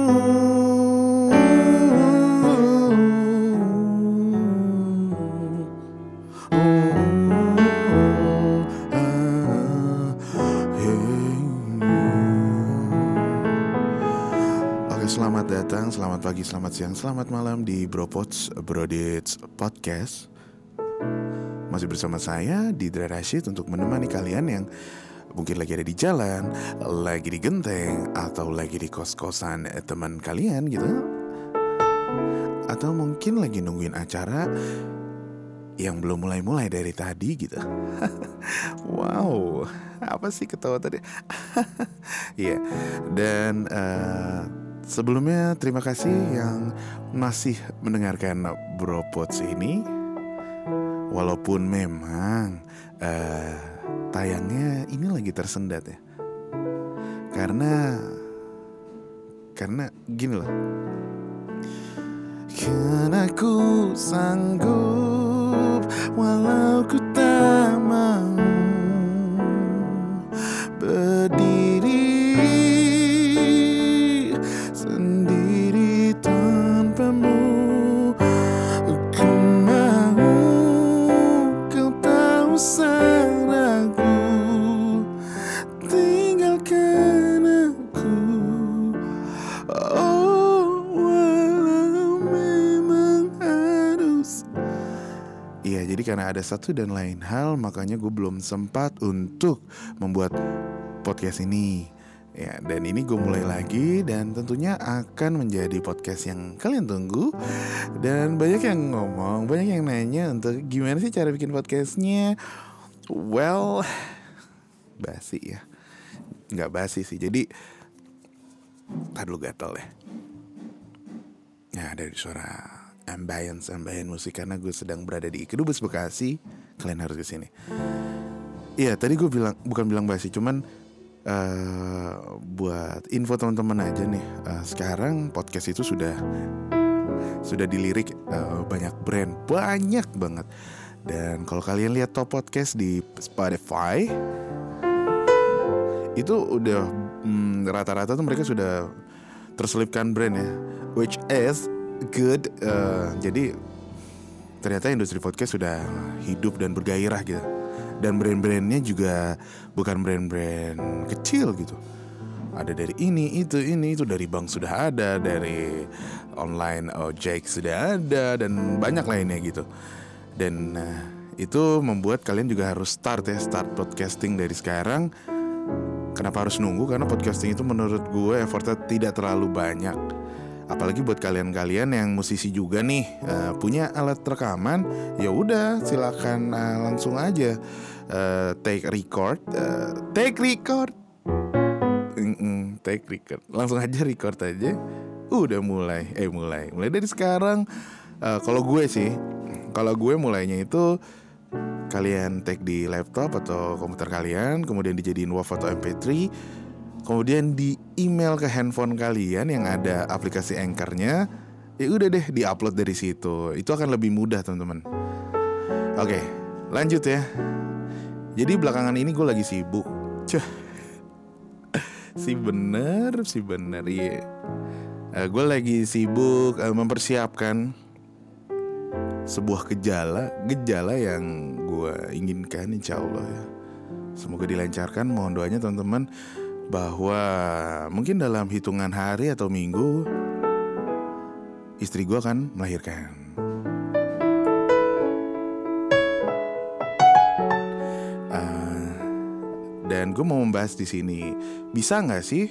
Selamat datang, selamat pagi, selamat siang, selamat malam di Brodits Podcast. Masih bersama saya, Didra Rashid, untuk menemani kalian yang mungkin lagi ada di jalan, lagi di genteng, atau lagi di kos-kosan teman kalian gitu. Atau mungkin lagi nungguin acara yang belum mulai-mulai dari tadi gitu. Wow, apa sih ketawa tadi? Iya, dan sebelumnya terima kasih yang masih mendengarkan Bropods ini. Walaupun memang tayangnya ini lagi tersendat ya. Karena gini loh. Karena ku sanggup walau ku tak mau berdiri sendiri tanpamu. Ku mau kau tak usah ragu, tinggalkan aku. Oh, walau memang harus. Iya, jadi karena ada satu dan lain hal, makanya gue belum sempat untuk membuat podcast ini. Ya, dan ini gue mulai lagi, dan tentunya akan menjadi podcast yang kalian tunggu. Dan banyak yang ngomong, banyak yang nanya untuk gimana sih cara bikin podcastnya. Well, basi ya. Nggak basi sih, jadi tadi lu gatel ya. Ya, dari suara ambience musik karena gue sedang berada di Kedubes Bekasi. Kalian harus kesini. Iya, tadi gue bukan bilang basi, cuman buat info teman-teman aja nih. Sekarang podcast itu sudah dilirik banyak brand, banyak banget. Dan kalau kalian lihat top podcast di Spotify, itu udah rata-rata tuh mereka sudah terselipkan brand ya, which is good. Jadi ternyata industri podcast sudah hidup dan bergairah gitu. Dan brand-brandnya juga bukan brand-brand kecil gitu. Ada dari ini, itu, dari bank sudah ada, dari online ojek sudah ada, dan banyak lainnya gitu. Dan itu membuat kalian juga harus start podcasting dari sekarang. Kenapa harus nunggu? Karena podcasting itu menurut gue effortnya tidak terlalu banyak. Apalagi buat kalian-kalian yang musisi juga nih, punya alat rekaman, ya udah silakan langsung aja take record, langsung aja record aja. Udah mulai dari sekarang. Kalau gue mulainya itu kalian take di laptop atau komputer kalian, kemudian dijadiin WAV atau MP3, kemudian di email ke handphone kalian yang ada aplikasi Anchor-nya. Ya udah deh, di-upload dari situ. Itu akan lebih mudah, teman-teman. Oke, lanjut ya. Jadi belakangan ini gue lagi sibuk. Si bener iya. Gue lagi sibuk mempersiapkan sebuah gejala yang gue inginkan, insya Allah ya. Semoga dilancarkan, mohon doanya teman-teman, bahwa mungkin dalam hitungan hari atau minggu istri gue akan melahirkan. Dan gue mau membahas di sini, bisa nggak sih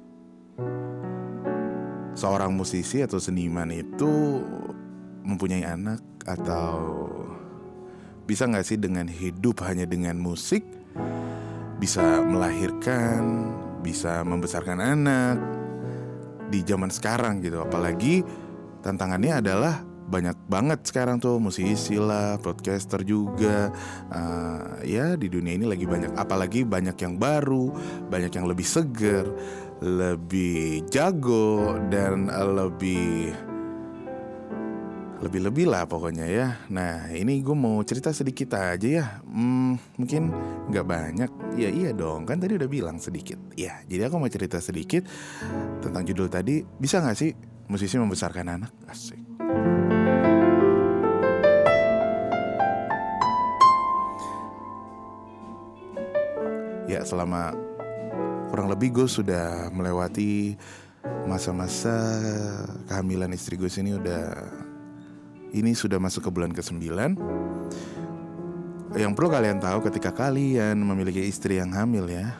seorang musisi atau seniman itu mempunyai anak, atau bisa nggak sih dengan hidup hanya dengan musik bisa melahirkan, bisa membesarkan anak di zaman sekarang gitu. Apalagi tantangannya adalah banyak banget sekarang tuh musisi lah, podcaster juga. Ya di dunia ini lagi banyak, apalagi banyak yang baru, banyak yang lebih seger, lebih jago, dan lebih lebih-lebih lah pokoknya ya. Nah ini gue mau cerita sedikit aja ya. Mungkin gak banyak. Ya iya dong, kan tadi udah bilang sedikit. Ya jadi aku mau cerita sedikit tentang judul tadi. Bisa gak sih musisi membesarkan anak? Asik. Ya selama kurang lebih gue sudah melewati masa-masa kehamilan istri gue ini sudah masuk ke bulan ke-9. Yang perlu kalian tahu ketika kalian memiliki istri yang hamil ya,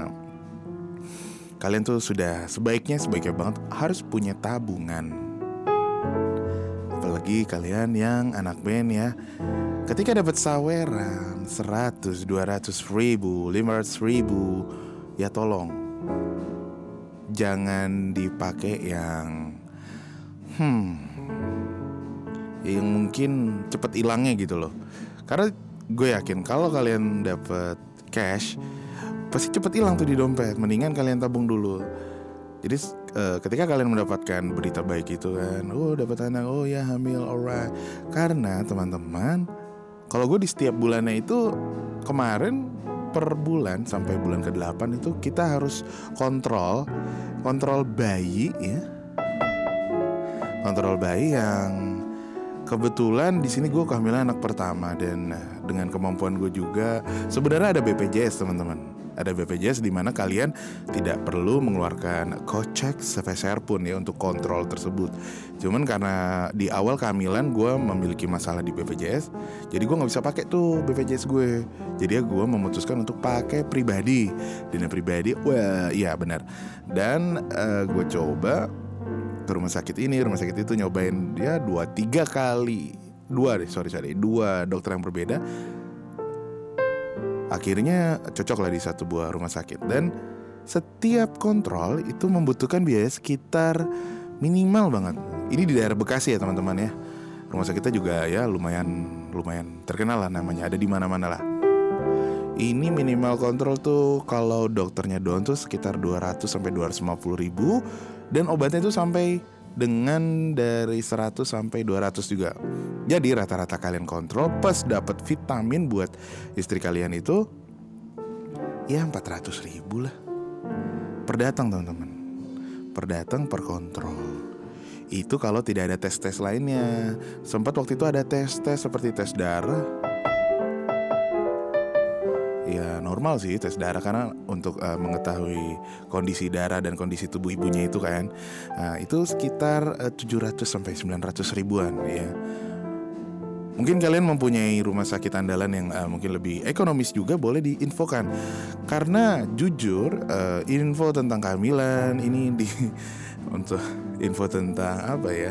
kalian tuh sudah sebaiknya banget harus punya tabungan. Apalagi kalian yang anak band ya, ketika dapat saweran 100, 200 ribu, 500 ribu, ya tolong jangan dipakai yang mungkin cepet hilangnya gitu loh. Karena gue yakin kalau kalian dapet cash pasti cepet hilang tuh di dompet. Mendingan kalian tabung dulu. Jadi ketika kalian mendapatkan berita baik itu kan, dapat anak, ya hamil, alright. Karena teman-teman, kalau gue di setiap bulannya itu kemarin per bulan sampai bulan ke-8 itu kita harus kontrol bayi ya. Kontrol bayi yang kebetulan di sini gue kehamilan anak pertama, dan dengan kemampuan gue juga sebenarnya ada BPJS teman-teman. Ada BPJS di mana kalian tidak perlu mengeluarkan kocek sepeser pun ya untuk kontrol tersebut. Cuman karena di awal kehamilan gue memiliki masalah di BPJS, jadi gue nggak bisa pakai tuh BPJS gue. Jadi gue memutuskan untuk pakai pribadi, dana pribadi. Wah iya benar. Dan gue coba ke rumah sakit itu nyobain dia 2-3 kali. 2 dokter yang berbeda. Akhirnya cocok lah di satu buah rumah sakit. Dan setiap kontrol itu membutuhkan biaya sekitar minimal banget. Ini di daerah Bekasi ya teman-teman ya. Rumah sakitnya juga ya lumayan terkenal lah namanya. Ada di mana-mana lah. Ini minimal kontrol tuh kalau dokternya doang tuh sekitar 200 sampai 250 ribu. Dan obatnya tuh sampai dengan dari 100 sampai 200 juga. Jadi rata-rata kalian kontrol plus dapat vitamin buat istri kalian itu ya 400 ribu lah per datang teman-teman. Per datang per kontrol. Itu kalau tidak ada tes-tes lainnya. Sempat waktu itu ada tes-tes seperti tes darah. Ya normal sih tes darah karena untuk mengetahui kondisi darah dan kondisi tubuh ibunya itu kan. Itu sekitar 700 sampai 900 ribuan ya. Mungkin kalian mempunyai rumah sakit andalan yang mungkin lebih ekonomis juga, boleh diinfokan. Karena jujur info tentang kehamilan ini untuk info tentang apa ya,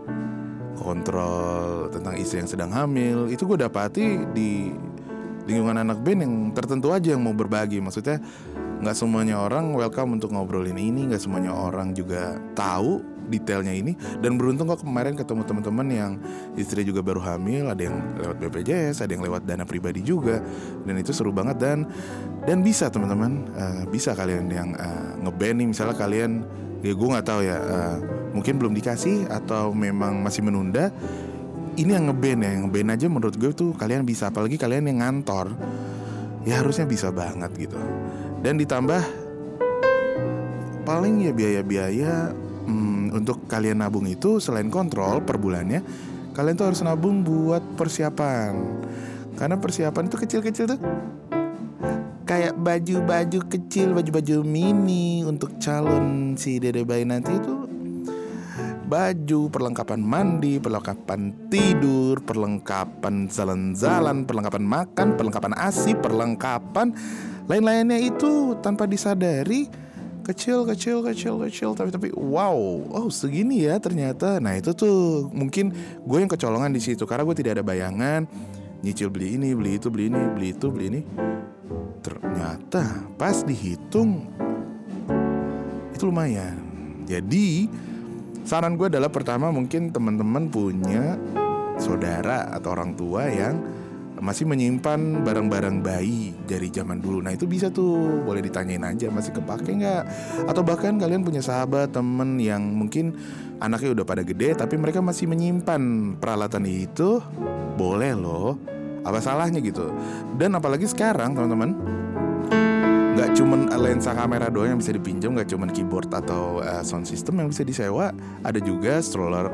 kontrol tentang istri yang sedang hamil itu gue dapati di lingkungan anak band yang tertentu aja yang mau berbagi. Maksudnya gak semuanya orang welcome untuk ngobrolin ini, gak semuanya orang juga tahu detailnya ini. Dan beruntung kok kemarin ketemu teman-teman yang istri juga baru hamil. Ada yang lewat BPJS, ada yang lewat dana pribadi juga. Dan itu seru banget. Dan bisa teman-teman, bisa kalian yang ngeband nih. Misalnya kalian, ya gue gak tahu ya, mungkin belum dikasih atau memang masih menunda. Ini yang ngeband aja menurut gue tuh kalian bisa. Apalagi kalian yang ngantor, ya harusnya bisa banget gitu. Dan ditambah paling ya biaya-biaya untuk kalian nabung itu selain kontrol per bulannya, kalian tuh harus nabung buat persiapan. Karena persiapan itu kecil-kecil tuh, kayak baju-baju kecil, baju-baju mini untuk calon si dede bayi nanti itu. Baju, perlengkapan mandi, perlengkapan tidur, perlengkapan jalan-jalan, perlengkapan makan, perlengkapan ASI, perlengkapan lain-lainnya itu tanpa disadari kecil, tapi wow, segini ya ternyata. Nah itu tuh mungkin gue yang kecolongan di situ karena gue tidak ada bayangan nyicil beli ini, beli itu, beli ini, beli itu, beli ini. Ternyata pas dihitung itu lumayan. Jadi saran gue adalah pertama mungkin teman-teman punya saudara atau orang tua yang masih menyimpan barang-barang bayi dari zaman dulu. Nah itu bisa tuh, boleh ditanyain aja masih kepake nggak. Atau bahkan kalian punya sahabat, temen yang mungkin anaknya udah pada gede tapi mereka masih menyimpan peralatan itu, boleh loh. Apa salahnya gitu. Dan apalagi sekarang teman-teman, nggak cuman lensa kamera doang yang bisa dipinjam, nggak cuman keyboard atau sound system yang bisa disewa, ada juga stroller.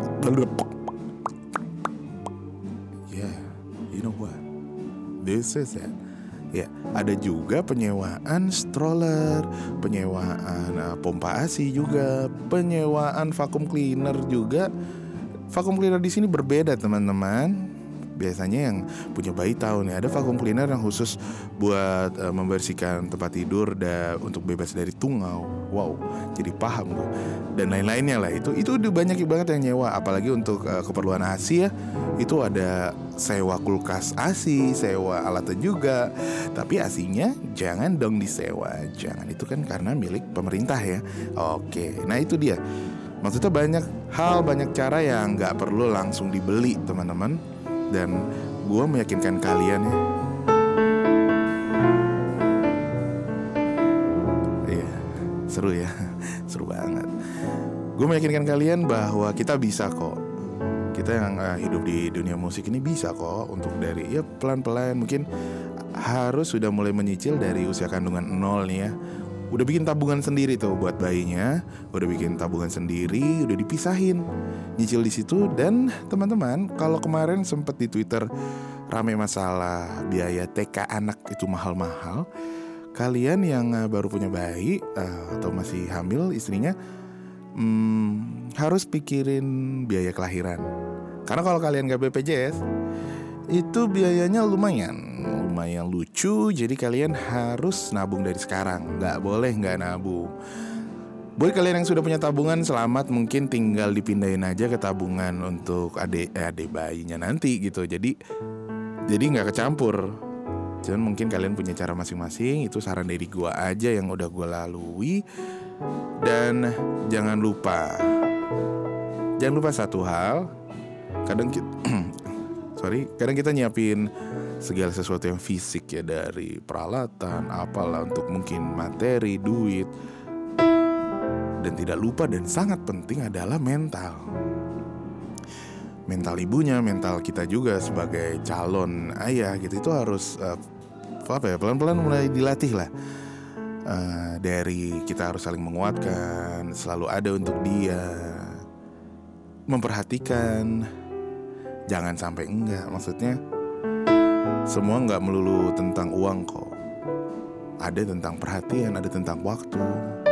Yeah, you know what? This is it. Ya, ada juga penyewaan stroller, penyewaan pompa ASI juga, penyewaan vacuum cleaner juga. Vacuum cleaner di sini berbeda teman-teman. Biasanya yang punya bayi tahu nih, ada vacuum cleaner yang khusus buat membersihkan tempat tidur untuk bebas dari tungau. Wow, jadi paham tuh. Dan lain-lainnya lah, itu udah banyak banget yang nyewa. Apalagi untuk keperluan ASI ya, itu ada sewa kulkas ASI, sewa alatnya juga. Tapi ASI-nya jangan dong disewa, jangan, itu kan karena milik pemerintah ya. Oke, nah itu dia. Maksudnya banyak hal, banyak cara yang gak perlu langsung dibeli teman-teman. Dan gue meyakinkan kalian ya, iya, seru ya, seru banget. Gue meyakinkan kalian bahwa kita bisa kok. Kita yang hidup di dunia musik ini bisa kok. Untuk dari ya pelan-pelan, mungkin harus sudah mulai menyicil dari usia kandungan 0 nih ya. Udah bikin tabungan sendiri tuh buat bayinya, udah bikin tabungan sendiri, udah dipisahin, nyicil di situ. Dan teman-teman, kalau kemarin sempet di Twitter rame masalah biaya TK anak itu mahal-mahal, kalian yang baru punya bayi atau masih hamil istrinya, harus pikirin biaya kelahiran. Karena kalau kalian gak BPJS, itu biayanya lumayan lucu. Jadi kalian harus nabung dari sekarang, gak boleh gak nabung. Buat kalian yang sudah punya tabungan, selamat, mungkin tinggal dipindahin aja ke tabungan untuk adik bayinya nanti gitu. Jadi gak kecampur. Cuman mungkin kalian punya cara masing-masing. Itu saran dari gua aja yang udah gua lalui. Dan jangan lupa satu hal. Kadang kita nyiapin segala sesuatu yang fisik ya, dari peralatan, apalah, untuk mungkin materi, duit. Dan tidak lupa dan sangat penting adalah mental. Mental ibunya, mental kita juga sebagai calon ayah gitu. Itu harus pelan-pelan mulai dilatih lah. Dari kita harus saling menguatkan, selalu ada untuk dia, memperhatikan. Jangan sampai enggak, maksudnya semua enggak melulu tentang uang kok. Ada tentang perhatian, ada tentang waktu.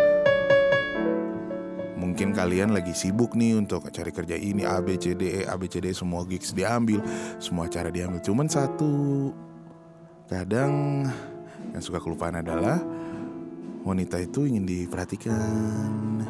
Mungkin kalian lagi sibuk nih untuk cari kerja ini, ABCD semua gigs diambil, semua cara diambil. Cuman satu, kadang yang suka kelupaan adalah wanita itu ingin diperhatikan.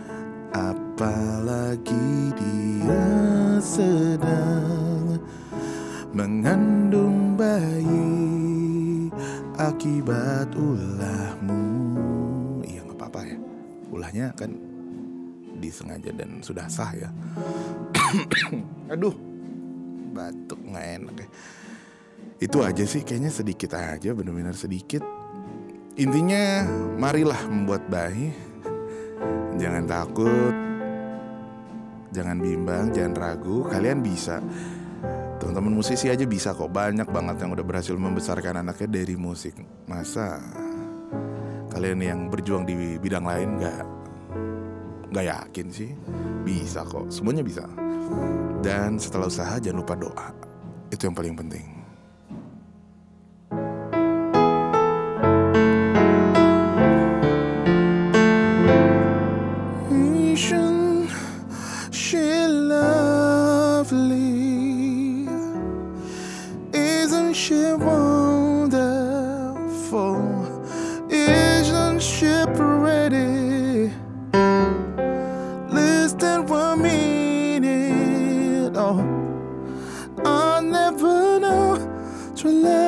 Apalagi dia sedang mengandung bayi akibat ulahmu. Iya gak apa-apa ya, ulahnya kan disengaja dan sudah sah ya. Aduh, batuk gak enak ya. Itu aja sih, kayaknya sedikit aja, benar-benar sedikit. Intinya marilah membuat bayi. Jangan takut, jangan bimbang, jangan ragu. Kalian bisa. Teman-teman musisi aja bisa kok. Banyak banget yang udah berhasil membesarkan anaknya dari musik. Masa kalian yang berjuang di bidang lain gak yakin sih? Bisa kok, semuanya bisa. Dan setelah usaha jangan lupa doa. Itu yang paling penting. She wonderful, isn't she pretty? Listen for a minute, oh, I'll never know to love.